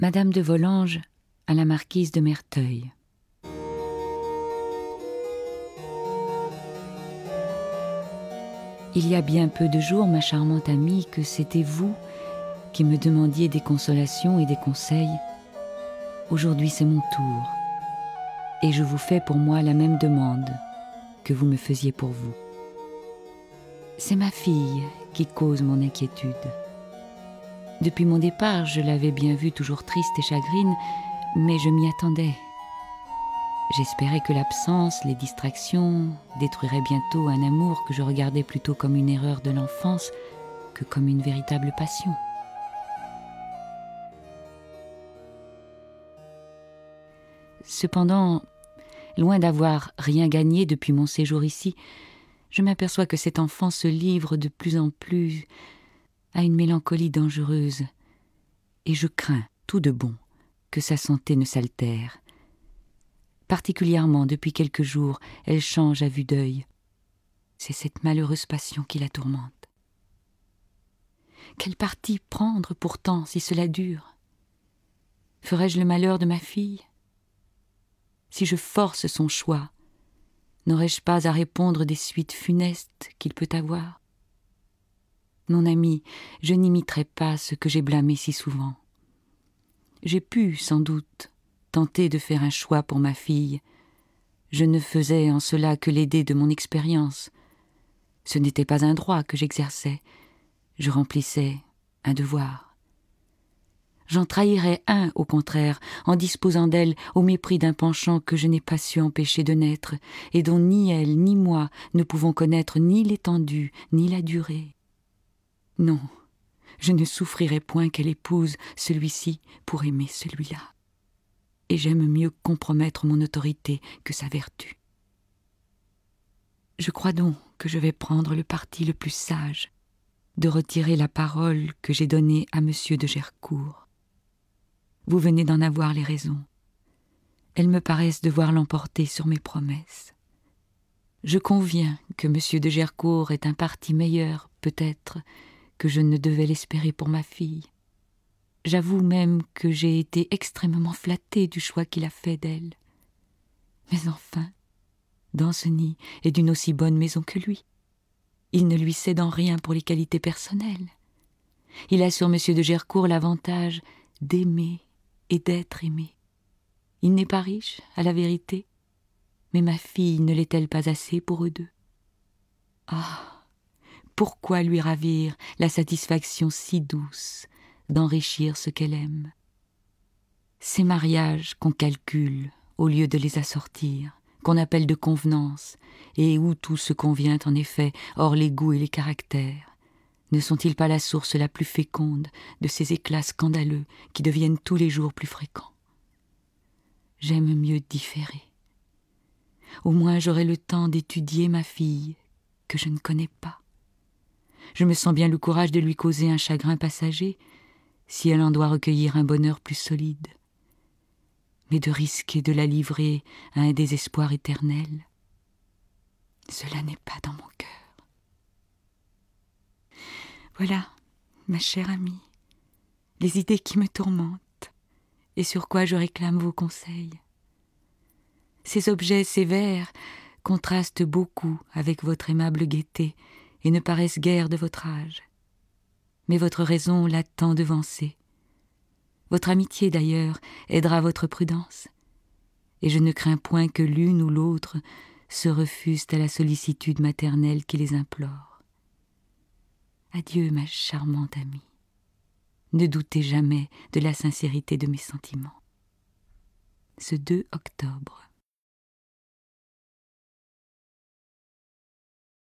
Madame de Volanges à la marquise de Merteuil. Il y a bien peu de jours, ma charmante amie, que c'était vous qui me demandiez des consolations et des conseils. Aujourd'hui, c'est mon tour, et je vous fais pour moi la même demande que vous me faisiez pour vous. C'est ma fille qui cause mon inquiétude. Depuis mon départ, je l'avais bien vue toujours triste et chagrine, mais je m'y attendais. J'espérais que l'absence, les distractions détruiraient bientôt un amour que je regardais plutôt comme une erreur de l'enfance que comme une véritable passion. Cependant, loin d'avoir rien gagné depuis mon séjour ici, je m'aperçois que cet enfant se livre de plus en plus à une mélancolie dangereuse, et je crains, tout de bon, que sa santé ne s'altère. Particulièrement, depuis quelques jours, elle change à vue d'œil. C'est cette malheureuse passion qui la tourmente. Quel parti prendre pourtant si cela dure? Ferais-je le malheur de ma fille? Si je force son choix, n'aurais-je pas à répondre des suites funestes qu'il peut avoir? Mon ami, je n'imiterai pas ce que j'ai blâmé si souvent. J'ai pu, sans doute, tenter de faire un choix pour ma fille. Je ne faisais en cela que l'aider de mon expérience. Ce n'était pas un droit que j'exerçais, je remplissais un devoir. J'en trahirais un, au contraire, en disposant d'elle au mépris d'un penchant que je n'ai pas su empêcher de naître, et dont ni elle ni moi ne pouvons connaître ni l'étendue ni la durée. Non, je ne souffrirai point qu'elle épouse celui-ci pour aimer celui-là. Et j'aime mieux compromettre mon autorité que sa vertu. Je crois donc que je vais prendre le parti le plus sage de retirer la parole que j'ai donnée à monsieur de Gercourt. Vous venez d'en avoir les raisons. Elles me paraissent devoir l'emporter sur mes promesses. Je conviens que monsieur de Gercourt est un parti meilleur, peut-être, que je ne devais l'espérer pour ma fille. J'avoue même que j'ai été extrêmement flattée du choix qu'il a fait d'elle. Mais enfin, Danceny est d'une aussi bonne maison que lui. Il ne lui cède en rien pour les qualités personnelles. Il a sur monsieur de Gercourt l'avantage d'aimer et d'être aimé. Il n'est pas riche, à la vérité, mais ma fille ne l'est-elle pas assez pour eux deux? Ah! Pourquoi lui ravir la satisfaction si douce d'enrichir ce qu'elle aime? Ces mariages qu'on calcule au lieu de les assortir, qu'on appelle de convenance, et où tout se convient en effet, hors les goûts et les caractères, ne sont-ils pas la source la plus féconde de ces éclats scandaleux qui deviennent tous les jours plus fréquents? J'aime mieux différer. Au moins j'aurai le temps d'étudier ma fille, que je ne connais pas. Je me sens bien le courage de lui causer un chagrin passager, si elle en doit recueillir un bonheur plus solide. Mais de risquer de la livrer à un désespoir éternel, cela n'est pas dans mon cœur. Voilà, ma chère amie, les idées qui me tourmentent et sur quoi je réclame vos conseils. Ces objets sévères contrastent beaucoup avec votre aimable gaieté et ne paraissent guère de votre âge. Mais votre raison l'a tant devancée. Votre amitié, d'ailleurs, aidera votre prudence, et je ne crains point que l'une ou l'autre se refusent à la sollicitude maternelle qui les implore. Adieu, ma charmante amie. Ne doutez jamais de la sincérité de mes sentiments. Ce 2 octobre.